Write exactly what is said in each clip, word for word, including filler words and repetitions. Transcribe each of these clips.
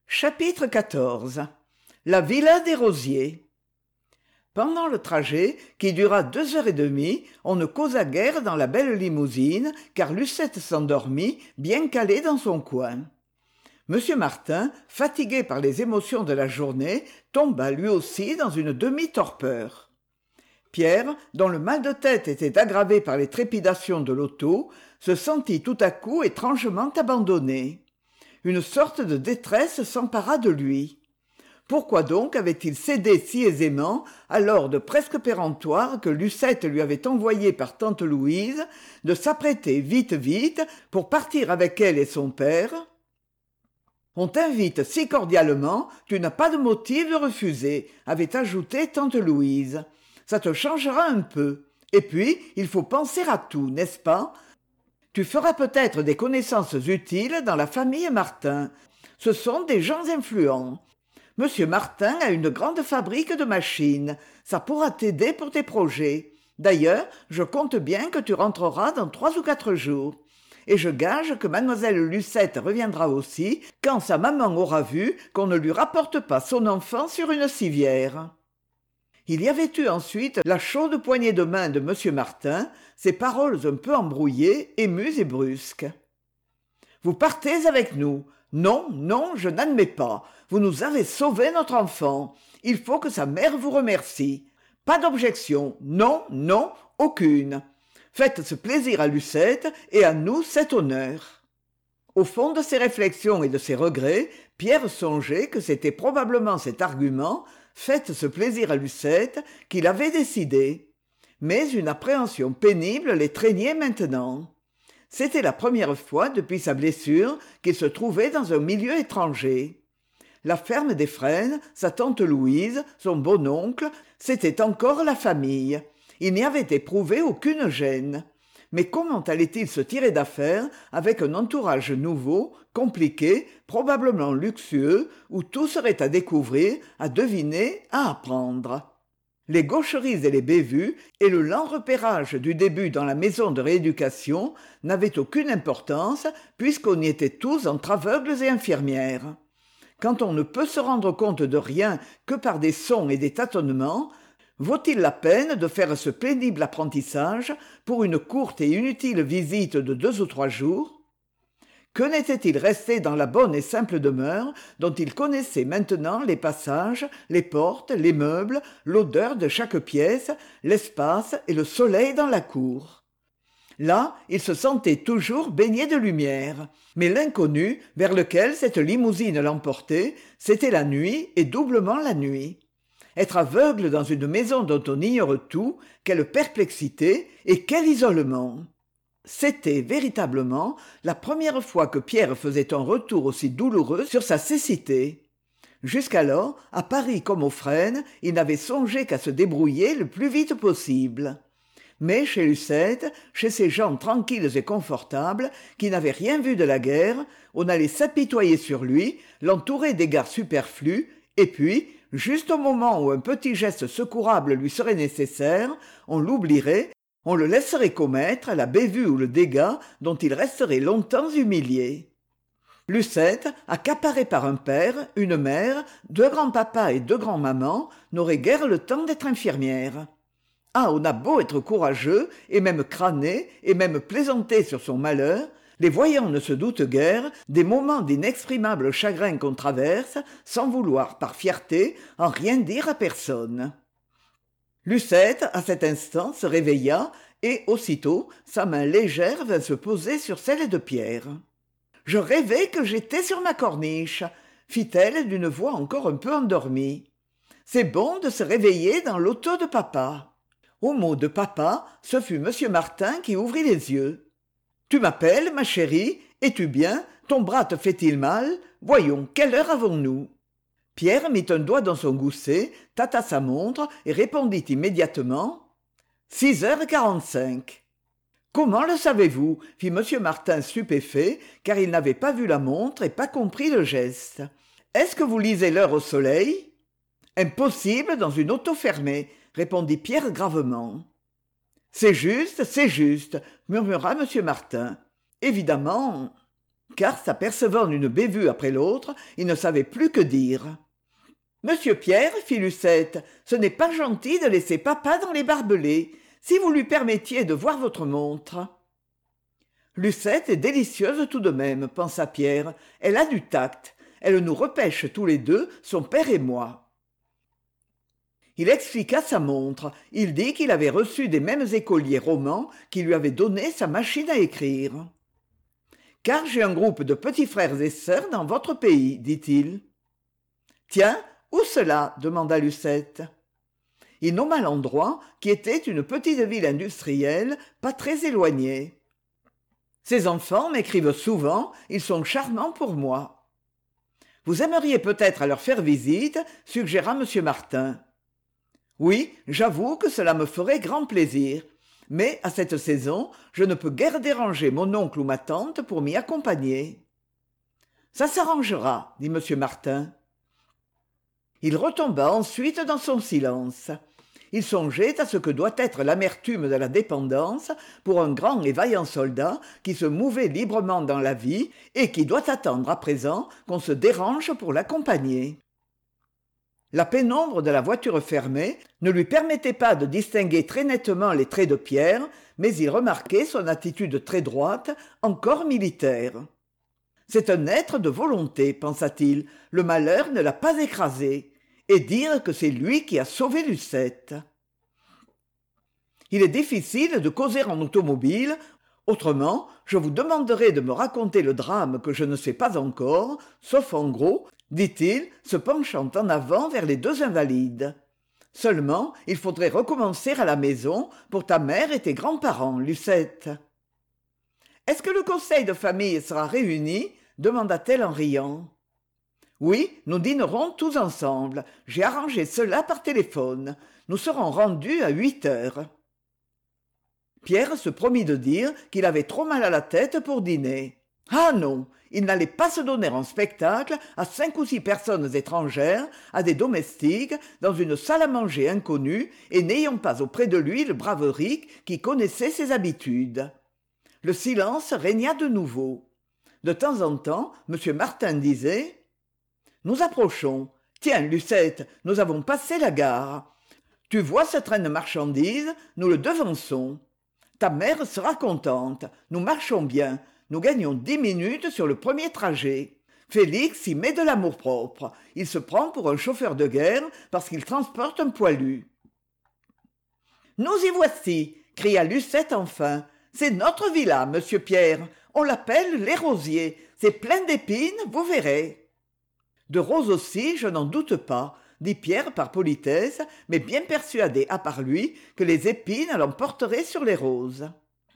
Chapitre quatorze. La villa des Rosiers. Pendant le trajet, qui dura deux heures et demie, on ne causa guère dans la belle limousine, car Lucette s'endormit, bien calée dans son coin. Monsieur Martin, fatigué par les émotions de la journée, tomba lui aussi dans une demi-torpeur. Pierre, dont le mal de tête était aggravé par les trépidations de l'auto, se sentit tout à coup étrangement abandonné. Une sorte de détresse s'empara de lui. Pourquoi donc avait-il cédé si aisément à l'ordre presque péremptoire que Lucette lui avait envoyé par tante Louise de s'apprêter vite vite pour partir avec elle et son père ? On t'invite si cordialement, tu n'as pas de motif de refuser, avait ajouté tante Louise. Ça te changera un peu. Et puis, il faut penser à tout, n'est-ce pas ? Tu feras peut-être des connaissances utiles dans la famille Martin. Ce sont des gens influents. Monsieur Martin a une grande fabrique de machines. Ça pourra t'aider pour tes projets. D'ailleurs, je compte bien que tu rentreras dans trois ou quatre jours. Et je gage que mademoiselle Lucette reviendra aussi quand sa maman aura vu qu'on ne lui rapporte pas son enfant sur une civière. Il y avait eu ensuite la chaude poignée de main de monsieur Martin, ses paroles un peu embrouillées, émues et brusques. « Vous partez avec nous. Non, non, je n'admets pas. Vous nous avez sauvé notre enfant. Il faut que sa mère vous remercie. Pas d'objection. Non, non, aucune. Faites ce plaisir à Lucette et à nous cet honneur. » Au fond de ses réflexions et de ses regrets, Pierre songeait que c'était probablement cet argument, faites ce plaisir à Lucette, qu'il avait décidé. Mais une appréhension pénible l'étreignait maintenant. C'était la première fois depuis sa blessure qu'il se trouvait dans un milieu étranger. La ferme des Frênes, sa tante Louise, son bon-oncle, c'était encore la famille. Il n'y avait éprouvé aucune gêne. Mais comment allait-il se tirer d'affaire avec un entourage nouveau, compliqué, probablement luxueux, où tout serait à découvrir, à deviner, à apprendre ? Les gaucheries et les bévues et le lent repérage du début dans la maison de rééducation n'avaient aucune importance puisqu'on y était tous entre aveugles et infirmières. Quand on ne peut se rendre compte de rien que par des sons et des tâtonnements, vaut-il la peine de faire ce pénible apprentissage pour une courte et inutile visite de deux ou trois jours ? Que n'était-il resté dans la bonne et simple demeure dont il connaissait maintenant les passages, les portes, les meubles, l'odeur de chaque pièce, l'espace et le soleil dans la cour ? Là, il se sentait toujours baigné de lumière. Mais l'inconnu, vers lequel cette limousine l'emportait, c'était la nuit et doublement la nuit. Être aveugle dans une maison dont on ignore tout, quelle perplexité et quel isolement ! C'était véritablement la première fois que Pierre faisait un retour aussi douloureux sur sa cécité. Jusqu'alors, à Paris comme aux Frênes, il n'avait songé qu'à se débrouiller le plus vite possible. Mais chez Lucette, chez ces gens tranquilles et confortables, qui n'avaient rien vu de la guerre, on allait s'apitoyer sur lui, l'entourer d'égards superflus, et puis, juste au moment où un petit geste secourable lui serait nécessaire, on l'oublierait, on le laisserait commettre la bévue ou le dégât dont il resterait longtemps humilié. Lucette, accaparée par un père, une mère, deux grands-papas et deux grands-mamans, n'aurait guère le temps d'être infirmière. Ah, on a beau être courageux, et même crâner, et même plaisanter sur son malheur, les voyants ne se doutent guère des moments d'inexprimable chagrin qu'on traverse, sans vouloir, par fierté, en rien dire à personne. Lucette, à cet instant, se réveilla, et, aussitôt, sa main légère vint se poser sur celle de Pierre. « Je rêvais que j'étais sur ma corniche », fit-elle d'une voix encore un peu endormie. « C'est bon de se réveiller dans l'auto de papa. » Au mot de papa, ce fut monsieur Martin qui ouvrit les yeux. « Tu m'appelles, ma chérie ? Es-tu bien ? Ton bras te fait-il mal ? Voyons, quelle heure avons-nous » Pierre mit un doigt dans son gousset, tâta sa montre et répondit immédiatement « Six heures quarante-cinq. » « Comment le savez-vous » fit monsieur Martin stupéfait, car il n'avait pas vu la montre et pas compris le geste. « Est-ce que vous lisez l'heure au soleil ?»« Impossible dans une auto fermée, » répondit Pierre gravement. « C'est juste, c'est juste, » murmura monsieur Martin. « Évidemment. » car s'apercevant d'une bévue après l'autre, il ne savait plus que dire. « Monsieur Pierre, fit Lucette, ce n'est pas gentil de laisser papa dans les barbelés. Si vous lui permettiez de voir votre montre. » Lucette est délicieuse tout de même, pensa Pierre. Elle a du tact. Elle nous repêche tous les deux, son père et moi. Il expliqua sa montre. Il dit qu'il avait reçu des mêmes écoliers romans qui lui avaient donné sa machine à écrire. « Car j'ai un groupe de petits frères et sœurs dans votre pays, dit-il. »« Tiens, où cela ?» demanda Lucette. Il nomma l'endroit, qui était une petite ville industrielle, pas très éloignée. « Ces enfants m'écrivent souvent, ils sont charmants pour moi. »« Vous aimeriez peut-être leur faire visite, suggéra M. Martin. »« Oui, j'avoue que cela me ferait grand plaisir. Mais à cette saison, je ne peux guère déranger mon oncle ou ma tante pour m'y accompagner. »« Ça s'arrangera, dit M. Martin. Il retomba ensuite dans son silence. Il songeait à ce que doit être l'amertume de la dépendance pour un grand et vaillant soldat qui se mouvait librement dans la vie et qui doit attendre à présent qu'on se dérange pour l'accompagner. La pénombre de la voiture fermée ne lui permettait pas de distinguer très nettement les traits de Pierre, mais il remarquait son attitude très droite, encore militaire. « C'est un être de volonté, pensa-t-il, le malheur ne l'a pas écrasé, et dire que c'est lui qui a sauvé Lucette. » Il est difficile de causer en automobile, autrement je vous demanderai de me raconter le drame que je ne sais pas encore, sauf en gros, dit-il, se penchant en avant vers les deux invalides. Seulement, il faudrait recommencer à la maison pour ta mère et tes grands-parents, Lucette. « Est-ce que le conseil de famille sera réuni ?» demanda-t-elle en riant. « Oui, nous dînerons tous ensemble. J'ai arrangé cela par téléphone. Nous serons rendus à huit heures. » Pierre se promit de dire qu'il avait trop mal à la tête pour dîner. Ah non, il n'allait pas se donner en spectacle à cinq ou six personnes étrangères, à des domestiques, dans une salle à manger inconnue et n'ayant pas auprès de lui le brave Ric qui connaissait ses habitudes. Le silence régna de nouveau. De temps en temps, M. Martin disait « Nous approchons. Tiens, Lucette, nous avons passé la gare. Tu vois ce train de marchandises, nous le devançons. Ta mère sera contente. Nous marchons bien. Nous gagnons dix minutes sur le premier trajet. Félix y met de l'amour-propre. Il se prend pour un chauffeur de guerre parce qu'il transporte un poilu. »« Nous y voici !» cria Lucette enfin. « C'est notre villa, monsieur Pierre. On l'appelle les Rosiers. C'est plein d'épines, vous verrez. »« De roses aussi, je n'en doute pas, » dit Pierre par politesse, mais bien persuadé à part lui que les épines l'emporteraient sur les roses.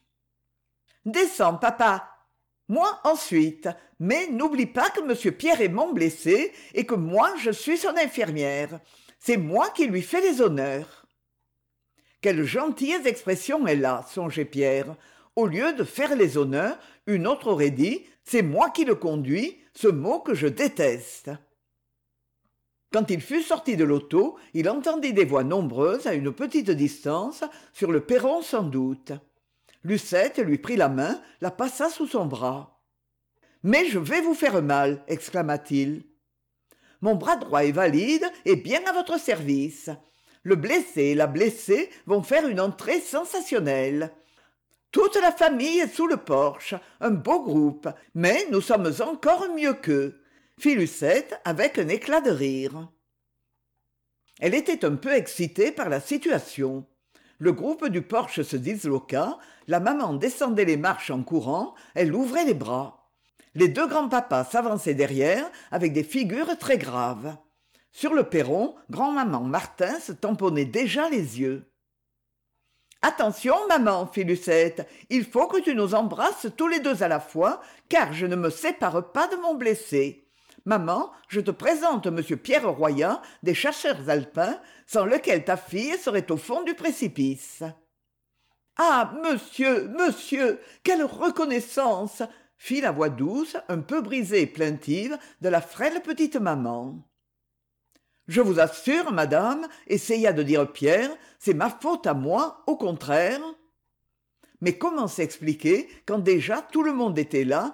« Descends, papa. Moi ensuite. Mais n'oublie pas que monsieur Pierre est mon blessé et que moi je suis son infirmière. C'est moi qui lui fais les honneurs. » Quelles gentilles expressions elle a, songeait Pierre. Au lieu de faire les honneurs, une autre aurait dit « c'est moi qui le conduis », ce mot que je déteste. Quand il fut sorti de l'auto, il entendit des voix nombreuses à une petite distance, sur le perron sans doute. Lucette lui prit la main, la passa sous son bras. « Mais je vais vous faire mal !» exclama-t-il. « Mon bras droit est valide et bien à votre service. Le blessé et la blessée vont faire une entrée sensationnelle. Toute la famille est sous le porche, un beau groupe, mais nous sommes encore mieux qu'eux. » fit Lucette avec un éclat de rire. Elle était un peu excitée par la situation. Le groupe du porche se disloqua, la maman descendait les marches en courant, elle ouvrait les bras. Les deux grands-papas s'avançaient derrière avec des figures très graves. Sur le perron, grand-maman Martin se tamponnait déjà les yeux. « Attention, maman, fit Lucette, il faut que tu nous embrasses tous les deux à la fois, car je ne me sépare pas de mon blessé. Maman, je te présente monsieur Pierre Royat, des chasseurs alpins, sans lequel ta fille serait au fond du précipice. »« Ah, monsieur, monsieur, quelle reconnaissance !» fit la voix douce, un peu brisée et plaintive, de la frêle petite maman. « Je vous assure, madame, essaya de dire Pierre, c'est ma faute à moi, au contraire. » Mais comment s'expliquer quand déjà tout le monde était là,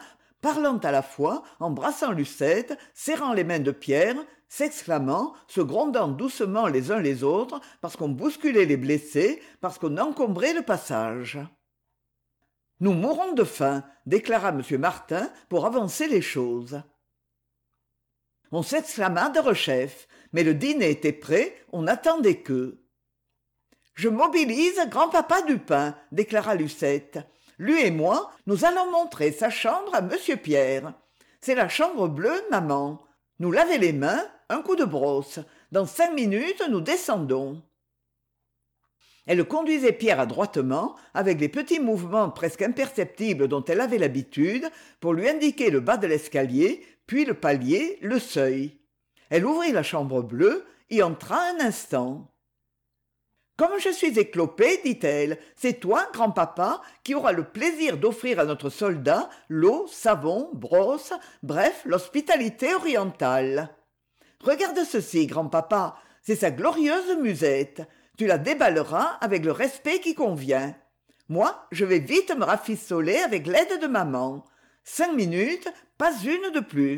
parlant à la fois, embrassant Lucette, serrant les mains de Pierre, s'exclamant, se grondant doucement les uns les autres, parce qu'on bousculait les blessés, parce qu'on encombrait le passage. « Nous mourrons de faim, » déclara M. Martin pour avancer les choses. On s'exclama de rechef, mais le dîner était prêt, on n'attendait qu'eux. « Je mobilise grand-papa Dupin, » déclara Lucette. « Lui et moi, nous allons montrer sa chambre à monsieur Pierre. C'est la chambre bleue, maman. Nous laver les mains, un coup de brosse. Dans cinq minutes, nous descendons. » Elle conduisait Pierre adroitement, avec les petits mouvements presque imperceptibles dont elle avait l'habitude, pour lui indiquer le bas de l'escalier, puis le palier, le seuil. Elle ouvrit la chambre bleue, y entra un instant. « Comme je suis éclopée, dit-elle, c'est toi, grand-papa, qui auras le plaisir d'offrir à notre soldat l'eau, savon, brosse, bref, l'hospitalité orientale. Regarde ceci, grand-papa, c'est sa glorieuse musette. Tu la déballeras avec le respect qui convient. Moi, je vais vite me rafistoler avec l'aide de maman. Cinq minutes, pas une de plus. »